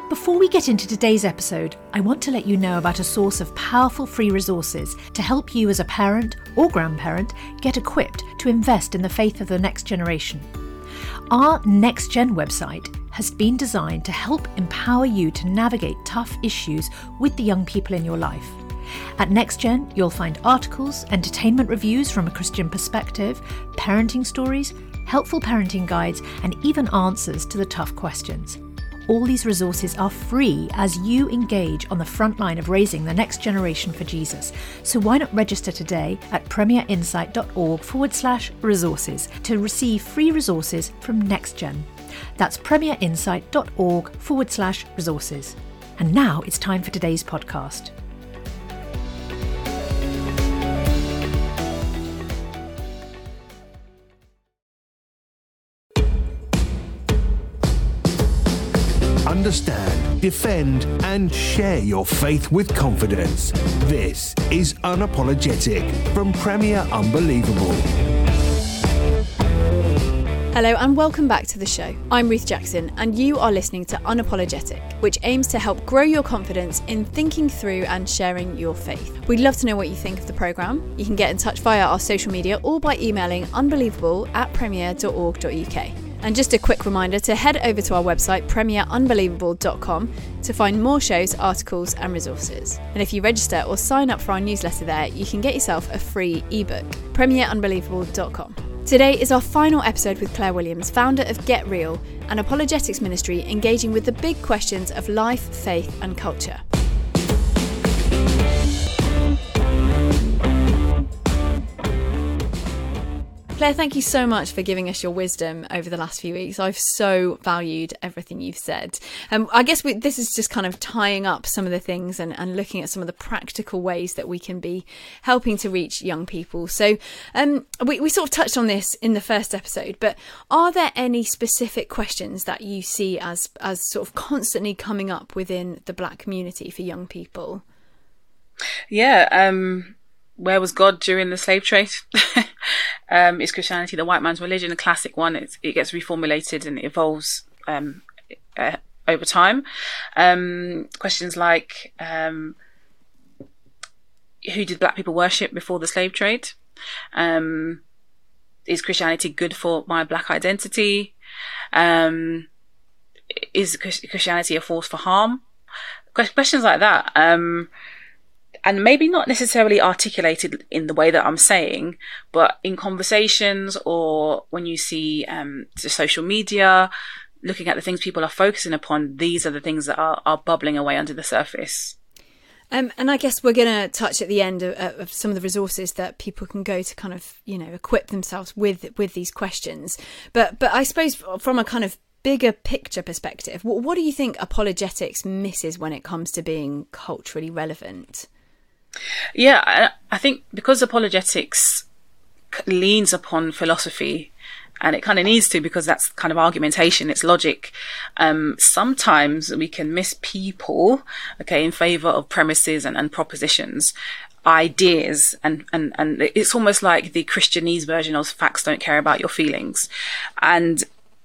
Before we get into today's episode, I want to let you know about a source of powerful free resources to help you as a parent or grandparent get equipped to invest in the faith of the next generation. Our Next Gen website has been designed to help empower you to navigate tough issues with the young people in your life. At NextGen, you'll find articles, entertainment reviews from a Christian perspective, parenting stories, helpful parenting guides, and even answers to the tough questions. All these resources are free as you engage on the front line of raising the next generation for Jesus. So why not register today at premierinsight.org/resources to receive free resources from NextGen. That's premierinsight.org/resources. And now it's time for today's podcast. Understand, defend, and share your faith with confidence. This is Unapologetic from Premier Unbelievable. Hello and welcome back to the show. I'm Ruth Jackson and you are listening to Unapologetic, which aims to help grow your confidence in thinking through and sharing your faith. We'd love to know what you think of the programme. You can get in touch via our social media or by emailing unbelievable@premier.org.uk. And just a quick reminder to head over to our website premierunbelievable.com to find more shows, articles and resources. And if you register or sign up for our newsletter there, you can get yourself a free ebook, premierunbelievable.com. Today is our final episode with Claire Williams, founder of Get Real, an apologetics ministry engaging with the big questions of life, faith and culture. Claire, thank you so much for giving us your wisdom over the last few weeks. I've so valued everything you've said. I guess this is just kind of tying up some of the things and looking at some of the practical ways that we can be helping to reach young people. So we sort of touched on this in the first episode, but are there any specific questions that you see as sort of constantly coming up within the Black community for young people? Yeah, where was God during the slave trade? Is Christianity the white man's religion? A classic one. It gets reformulated and it evolves over time. Questions like, who did Black people worship before the slave trade? Is Christianity good for my Black identity? Is Christianity a force for harm? Questions like that. And maybe not necessarily articulated in the way that I'm saying, but in conversations or when you see the social media, looking at the things people are focusing upon, these are the things that are bubbling away under the surface. And I guess we're going to touch at the end of some of the resources that people can go to kind of, equip themselves with these questions. But I suppose from a kind of bigger picture perspective, what do you think apologetics misses when it comes to being culturally relevant? Yeah, I think because apologetics leans upon philosophy, and it kind of needs to because that's kind of argumentation, it's logic. Sometimes we can miss people, in favour of premises and propositions, ideas, and it's almost like the Christianese version of facts don't care about your feelings. And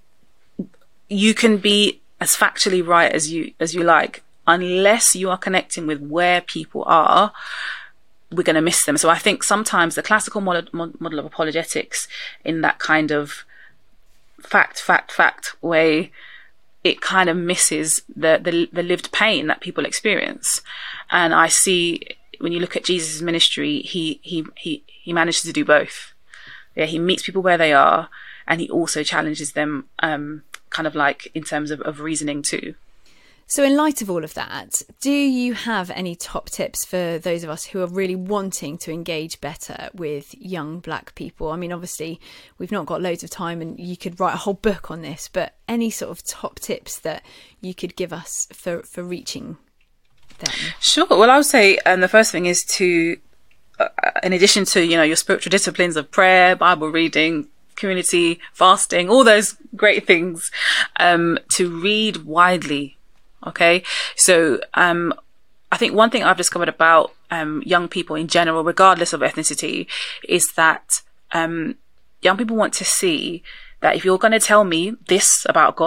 you can be as factually right as you like. Unless you are connecting with where people are, we're going to miss them. So I think sometimes the classical model of apologetics in that kind of fact way, it kind of misses the lived pain that people experience. And I see when you look at Jesus' ministry, he manages to do both. Yeah, he meets people where they are, and he also challenges them, kind of like in terms of reasoning too. So in light of all of that, do you have any top tips for those of us who are really wanting to engage better with young Black people? I mean, obviously, we've not got loads of time and you could write a whole book on this, but any sort of top tips that you could give us for reaching them? Sure. Well, I would say the first thing is to, in addition to, your spiritual disciplines of prayer, Bible reading, community, fasting, all those great things, to read widely. Okay, so I think one thing I've discovered about young people in general, regardless of ethnicity, is that young people want to see that if you're going to tell me this about God,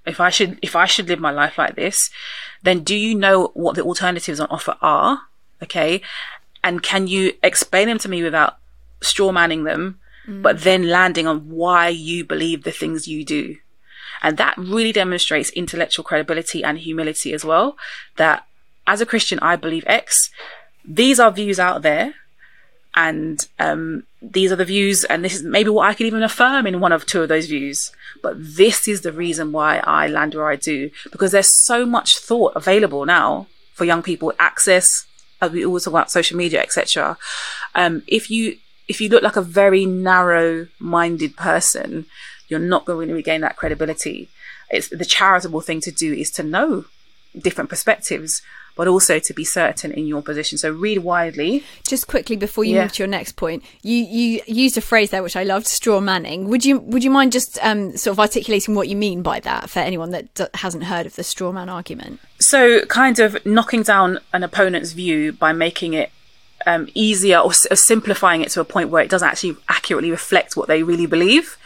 if I should live my life like this, then do you know what the alternatives on offer are? Okay. And can you explain them to me without straw manning them, but then landing on why you believe the things you do? And that really demonstrates intellectual credibility and humility as well, that as a Christian, I believe X. These are views out there, and these are the views, and this is maybe what I could even affirm in one of two of those views. But this is the reason why I land where I do, because there's so much thought available now for young people, access, as we always talk about social media, etc. If you look like a very narrow-minded person, you're not going to regain that credibility. It's the charitable thing to do is to know different perspectives, but also to be certain in your position. So read widely. Just quickly before you move to your next point, you used a phrase there which I loved, straw manning. Would you mind just sort of articulating what you mean by that for anyone that hasn't heard of the straw man argument? So kind of knocking down an opponent's view by making it easier or simplifying it to a point where it doesn't actually accurately reflect what they really believe.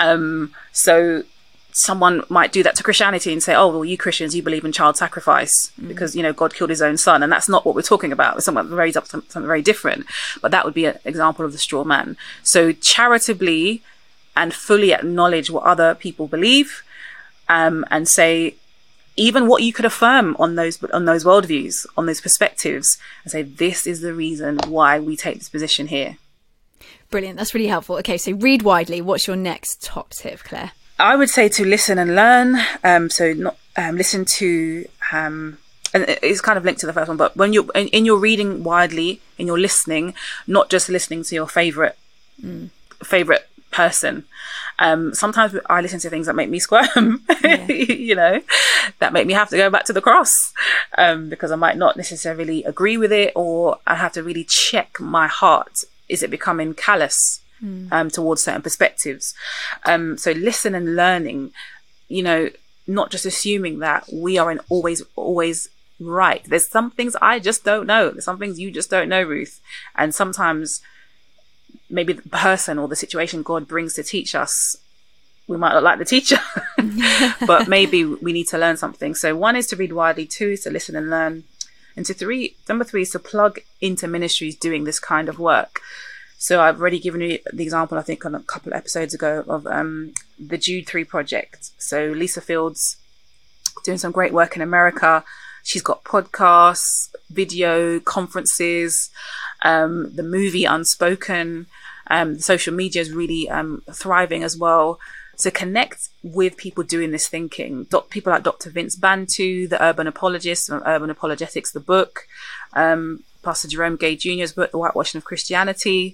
So someone might do that to Christianity and say, oh, well, you Christians, you believe in child sacrifice because, God killed his own son. And that's not what we're talking about. It's something very different. But that would be an example of the straw man. So charitably and fully acknowledge what other people believe, and say, even what you could affirm on those worldviews, on those perspectives, and say, this is the reason why we take this position here. Brilliant. That's really helpful. Okay, so read widely. What's your next top tip, Claire? I would say to listen and learn. So not listen to, and it's kind of linked to the first one, but when you're in your reading widely, in your listening, not just listening to your favorite person. Sometimes I listen to things that make me squirm, that make me have to go back to the cross, because I might not necessarily agree with it, or I have to really check my heart. Is it becoming callous towards certain perspectives? So listen and learning, not just assuming that we are always right. There's some things I just don't know. There's some things you just don't know, Ruth. And sometimes maybe the person or the situation God brings to teach us, we might not like the teacher, but maybe we need to learn something. So 1 is to read widely, 2 is to listen and learn, and number 3 is to plug into ministries doing this kind of work. So I've already given you the example, I think, on a couple of episodes ago of the Jude 3 project. So Lisa Fields doing some great work in America. She's got podcasts, video, conferences, the movie Unspoken. Social media is really thriving as well. So connect with people doing this thinking. People like Dr. Vince Bantu, the Urban Apologist, from Urban Apologetics, the book. Pastor Jerome Gay Jr.'s book, The Whitewashing of Christianity.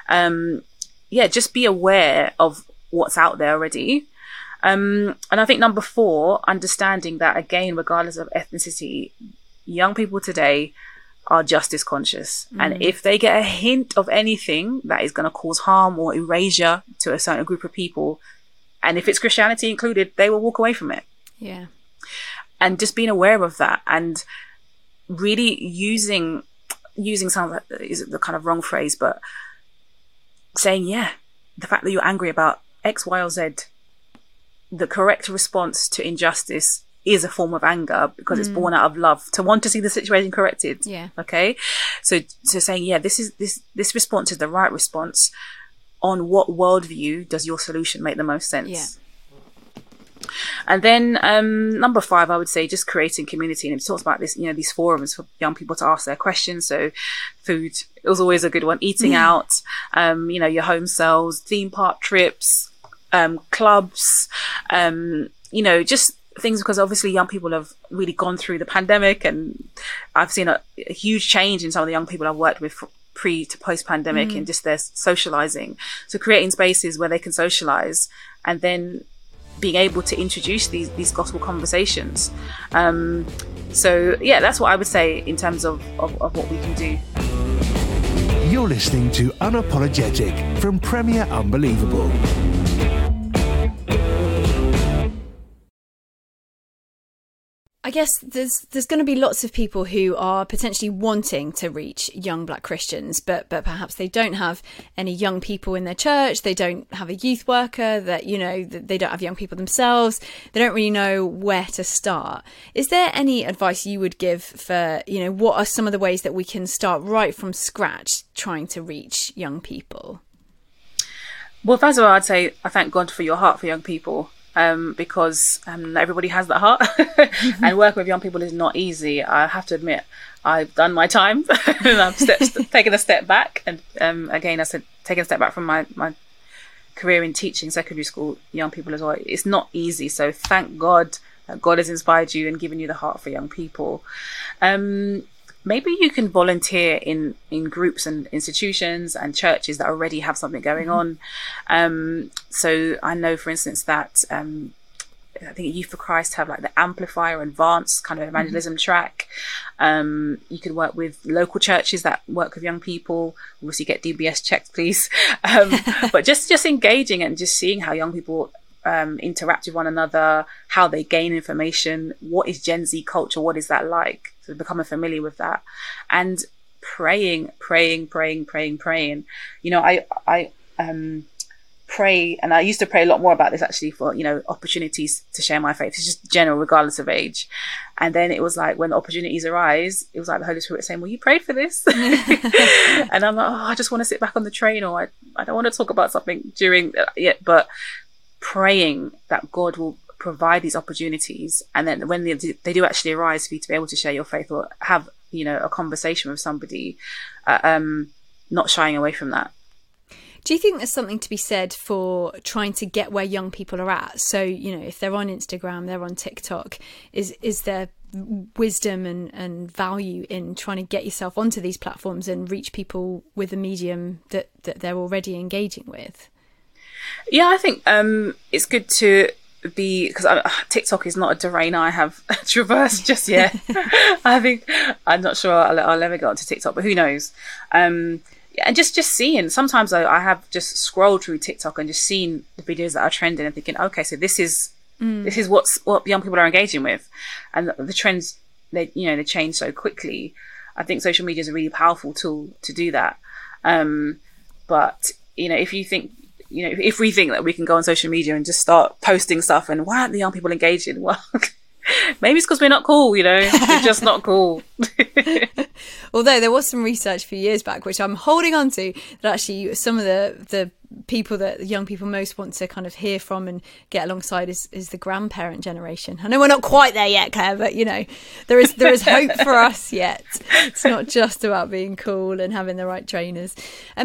Just be aware of what's out there already. And I think number 4, understanding that, again, regardless of ethnicity, young people today are justice conscious. And if they get a hint of anything that is going to cause harm or erasure to a certain group of people, and if it's Christianity included, they will walk away from it. Yeah. And just being aware of that, and really using sounds like is the kind of wrong phrase, but saying, the fact that you're angry about X, Y, or Z, the correct response to injustice is a form of anger because it's born out of love, to want to see the situation corrected. Yeah. Okay. So saying, this response is the right response. On what worldview does your solution make the most sense? Yeah. And then number 5, I would say just creating community. And it talks about this, these forums for young people to ask their questions. So food, it was always a good one. Eating out, your home cells, theme park trips, clubs, just things, because obviously young people have really gone through the pandemic, and I've seen a huge change in some of the young people I've worked with pre to post pandemic and just their socializing. So creating spaces where they can socialize, and then being able to introduce these gospel conversations. That's what I would say in terms of what we can do. You're listening to Unapologetic from Premier Unbelievable. I guess there's going to be lots of people who are potentially wanting to reach young Black Christians, but perhaps they don't have any young people in their church. They don't have a youth worker, that, you know, they don't have young people themselves. They don't really know where to start. Is there any advice you would give for, you know, what are some of the ways that we can start right from scratch trying to reach young people? Well, first of all, I'd say I thank God for your heart for young people. Because not everybody has that heart, and working with young people is not easy. I have to admit, I've done my time, and I've taken a step back, and again, I said taking a step back from my career in teaching secondary school young people as well. It's not easy, so thank God that God has inspired you and given you the heart for young people. Maybe you can volunteer in groups and institutions and churches that already have something going on. So I know, for instance, that I think Youth for Christ have like the Amplify or Advanced kind of evangelism track. You could work with local churches that work with young people. Obviously get DBS checked, please. But just engaging and just seeing how young people interact with one another, how they gain information, what is Gen Z culture, what is that like, so becoming familiar with that, and praying. You know, I pray, and I used to pray a lot more about this actually, for, you know, opportunities to share my faith. It's just general, regardless of age. And then it was like when opportunities arise, it was like the Holy Spirit saying, well, you prayed for this. And I'm like, oh, I just want to sit back on the train, or I don't want to talk about something during yet, but praying that God will provide these opportunities, and then when they do actually arise, for you to be able to share your faith or have, you know, a conversation with somebody, not shying away from that. Do you think there's something to be said for trying to get where young people are at? So, you know, if they're on Instagram, they're on TikTok, is there wisdom and value in trying to get yourself onto these platforms and reach people with a medium that they're already engaging with? Yeah, I think it's good to be, because TikTok is not a terrain I have traversed just yet. I think I'm not sure I'll ever get onto TikTok, but who knows? And just seeing, sometimes I have just scrolled through TikTok and just seen the videos that are trending and thinking, okay, so this is what young people are engaging with, and the trends, they change so quickly. I think social media is a really powerful tool to do that. But you know, if we think that we can go on social media and just start posting stuff, and why aren't the young people engaging? Well, maybe it's because we're not cool, you know, we're just not cool. Although there was some research a few years back, which I'm holding on to, that actually some of the people that young people most want to kind of hear from and get alongside is the grandparent generation. I know we're not quite there yet, Claire, but you know, there is hope for us yet. It's not just about being cool and having the right trainers.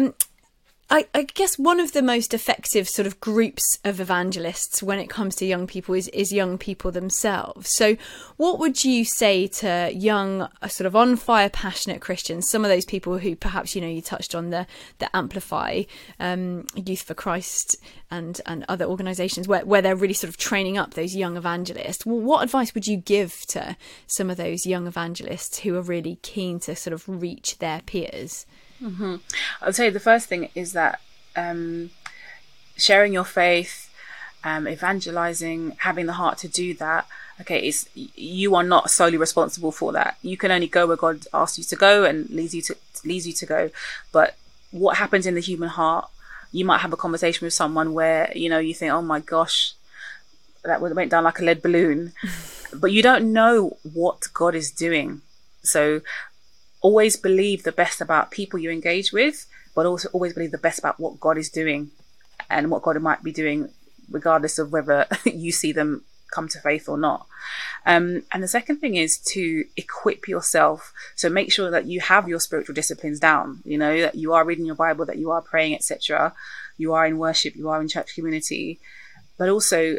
I guess one of the most effective sort of groups of evangelists when it comes to young people is young people themselves. So what would you say to young, sort of on fire, passionate Christians, some of those people who perhaps, you know, you touched on the Amplify, Youth for Christ and other organisations where they're really sort of training up those young evangelists. Well, what advice would you give to some of those young evangelists who are really keen to sort of reach their peers? Mm-hmm. I'd say the first thing is that sharing your faith, evangelizing, having the heart to do that. Okay, you are not solely responsible for that. You can only go where God asks you to go and leads you to go. But what happens in the human heart? You might have a conversation with someone where, you know, you think, oh my gosh, that went down like a lead balloon, but you don't know what God is doing. So always believe the best about people you engage with, but also always believe the best about what God is doing and what God might be doing, regardless of whether you see them come to faith or not. And the second thing is to equip yourself. So make sure that you have your spiritual disciplines down, you know, that you are reading your Bible, that you are praying, etc. You are in worship, you are in church community, but also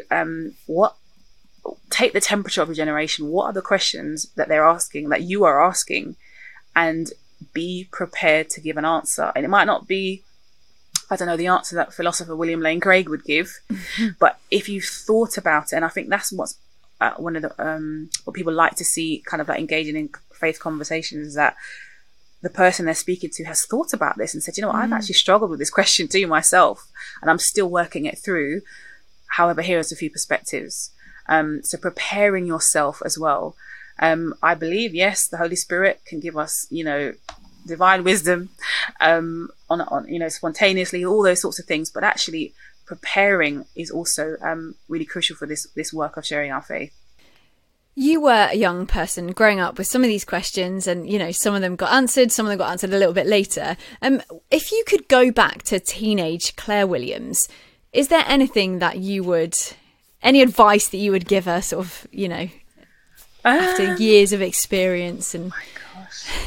take the temperature of your generation. What are the questions that they're asking, that you are asking? And be prepared to give an answer. And it might not be, I don't know, the answer that philosopher William Lane Craig would give, but if you've thought about it, and I think that's what's one of the what people like to see, kind of like engaging in faith conversations, is that the person they're speaking to has thought about this and said, you know what, I've actually struggled with this question too myself, and I'm still working it through. However, here's a few perspectives. So preparing yourself as well. I believe, yes, the Holy Spirit can give us, divine wisdom, on spontaneously, all those sorts of things. But actually preparing is also really crucial for this work of sharing our faith. You were a young person growing up with some of these questions, and some of them got answered, some of them got answered a little bit later. If you could go back to teenage Claire Williams, is there anything that any advice that you would give her, sort of, after years of experience? And my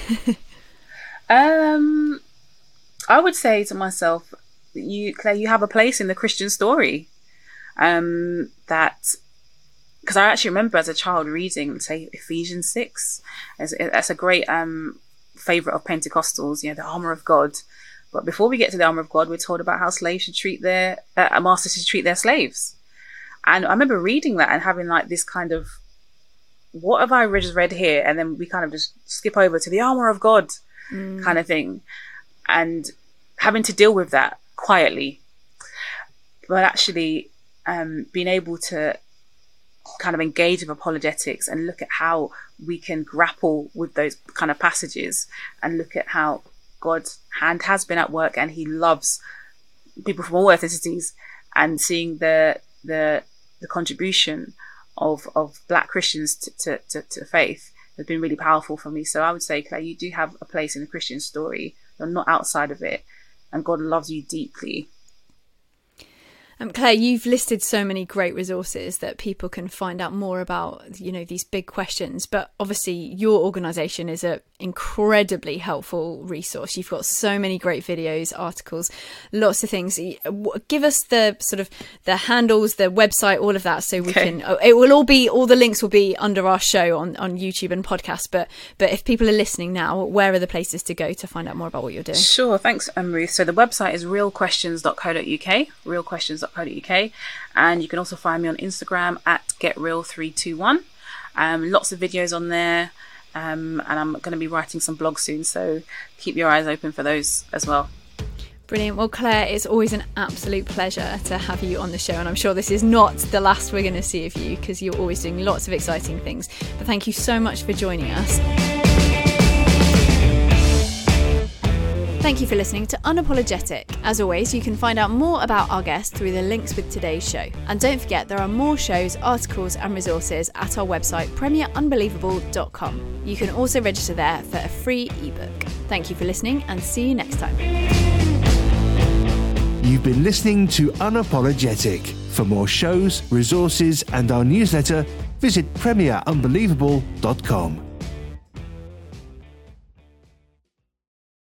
gosh, I would say to myself, Claire, you have a place in the Christian story. Because I actually remember as a child reading, say, Ephesians 6. That's a great favourite of Pentecostals, the armour of God. But before we get to the armour of God, we're told about how slaves should treat masters should treat their slaves. And I remember reading that and having like this kind of, what have I just read here? And then we kind of just skip over to the armour of God kind of thing. And having to deal with that quietly. But actually being able to kind of engage with apologetics and look at how we can grapple with those kind of passages and look at how God's hand has been at work and he loves people from all ethnicities, and seeing the contribution of Black Christians to faith has been really powerful for me. So I would say, Claire, you do have a place in the Christian story. You're not outside of it, and God loves you deeply. Claire, you've listed so many great resources that people can find out more about, these big questions. But obviously, your organisation is an incredibly helpful resource. You've got so many great videos, articles, lots of things. Give us the sort of the handles, the website, all of that, so we can. It will all the links will be under our show on YouTube and podcast. But if people are listening now, where are the places to go to find out more about what you're doing? Sure, thanks, Ruth. So the website is realquestions.co.uk. Realquestions.co.uk, and you can also find me on Instagram at getreal321. Lots of videos on there, and I'm going to be writing some blogs soon, so keep your eyes open for those as well. Brilliant. Well, Claire, it's always an absolute pleasure to have you on the show, and I'm sure this is not the last we're going to see of you, because you're always doing lots of exciting things. But thank you so much for joining us. Thank you for listening to Unapologetic. As always, you can find out more about our guest through the links with today's show. And don't forget, there are more shows, articles and resources at our website, premierunbelievable.com. You can also register there for a free ebook. Thank you for listening, and see you next time. You've been listening to Unapologetic. For more shows, resources and our newsletter, visit premierunbelievable.com.